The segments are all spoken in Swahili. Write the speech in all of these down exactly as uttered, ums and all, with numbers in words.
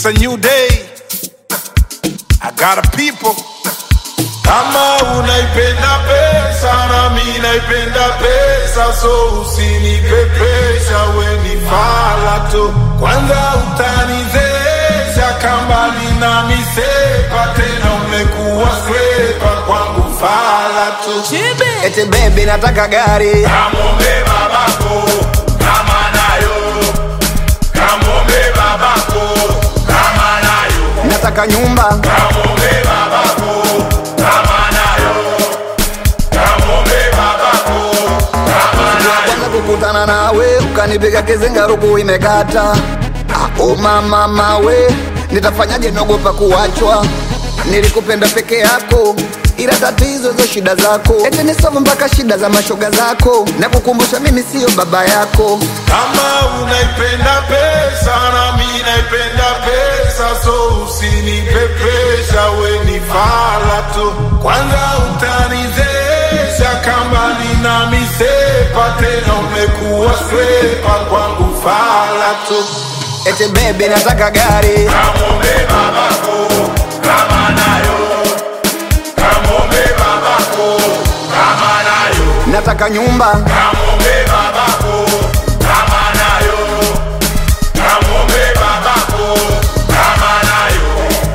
It's a new day. I got a people. Kama unaipenda pesa na mimi naipenda pesa, so usinipepesha we ni fala tu. Kwanza utanizesha kama nina misepa, tena umekuwa swepa kwangu fala tu. Ete baby nataka gari, kamombe babako kama nayo, kamombe babako kama nayo. Nataka nyumba, kamombe babako kama nayo, kamombe babako kama nayo. kwanza kukutana nawe ukanipiga kizenga ruku imekata. Oh mama mawe, nitafanyaje naogopa kuachwa. Nilikupenda peke yako, ila tatizo zo shida zako. Ete nisoma mpaka shida za mashoga zako, na kukumbusha mimi sio baba yako. Kama unaipenda pesa na mimi naipenda pesa, so usinipepesha we ni fala tu. Kwanza utanizesha kama nina misepa, tena umekuwa swepa kwangu fala tu. Ete baby nataka gari, kamombe babako kama nayo, kamombe babako kama nayo. nataka nyumba, kamombe babako kama nayo, kamombe babako kama nayo.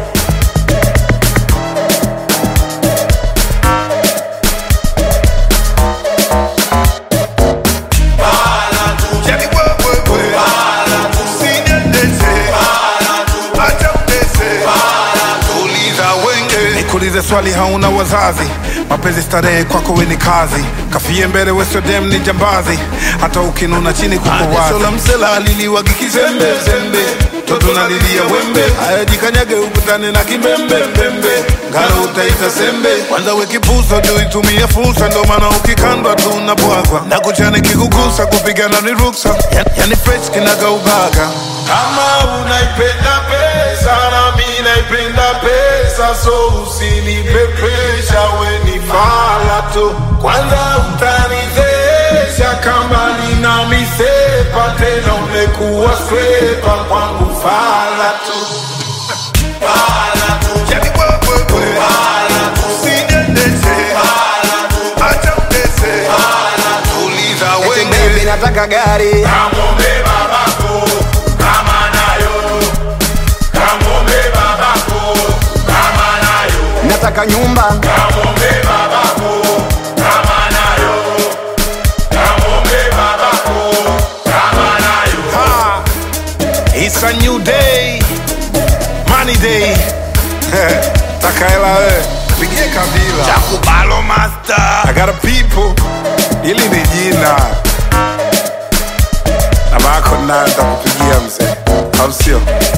Bala tu, Yani wewe wewe. bala tu, Usiniendeshe. bala tu, Acha undese. bala tu. Uliza wenge. Nikuulize swali, hauna wazazi? Mapenzi starehe kwako we ni kazi. Kafie mbele we sio dem, ni jambazi. Hata ukinuna chini kuko wazi. Sola msela aliliwa kikizembe zembe, toto nalilia wembe. Aya jikanyage ukutane na kimbembe mbembe, ngalo utaita sembe. Kwanza we kipusa juu itumie fursa, ndo maana ukikandwa tu unabwagwa. Na kuchane kikugusa kupigana ni ruksa, yani, yani fresh kinaga ubaga. Kama unaipenda pesa na mimi naipenda pesa, so usinipepesha we ni fala tu. Kwanza utanizesha kama nina misepa, tena umekuwa swepa kwangu fala tu. Fala tu, Yani wewe wewe. fala tu, Usiniendeshe. fala tu, Acha undese. fala tu. Uliza ete wenge. baby nataka gari, Kamombe babako kama nayo, kamombe babako kama nayo. nataka nyumba, kamombe babako kama nayo, kamombe babako kama nayo. Ha, it's a new day, money day. Takaela we, pigie kabila. Chakubalo master. I got a people, ili ni jina. Na bako na nitakupigia mzee, au sio?